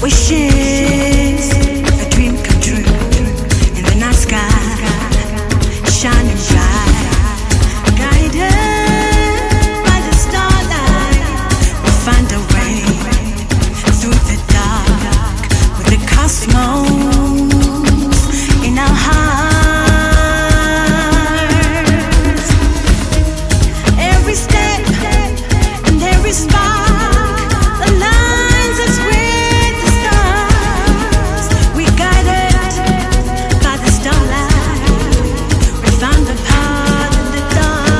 Wishes, a dream come true in the night sky, shining bright, guided by the starlight. We'll find a way through the dark with the cosmos in our hearts. Every step and every spark aligns us with the stars. We guided by the starlight. We found a path in the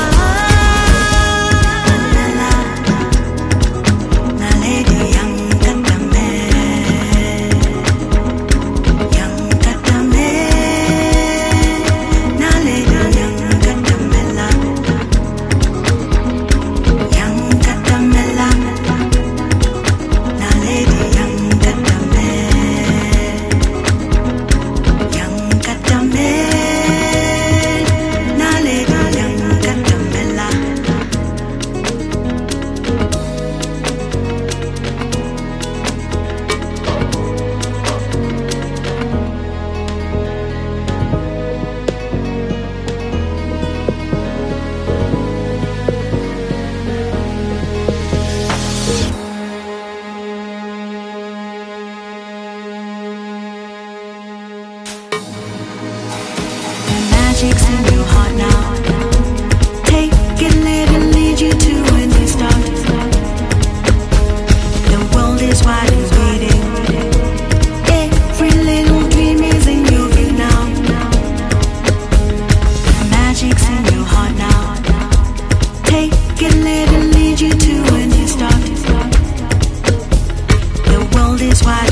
dark. Na lady young katame, young katame. Na lady young katamela, young katamela. Na lady young katame, young katame. Na lady young katamela. The magic's in your heart now. Take it, let it lead you to a new start. The world is wide and waiting. Every little dream is in your view now. The magic's in your heart now. Take it, let it lead you to a new start. The world is wide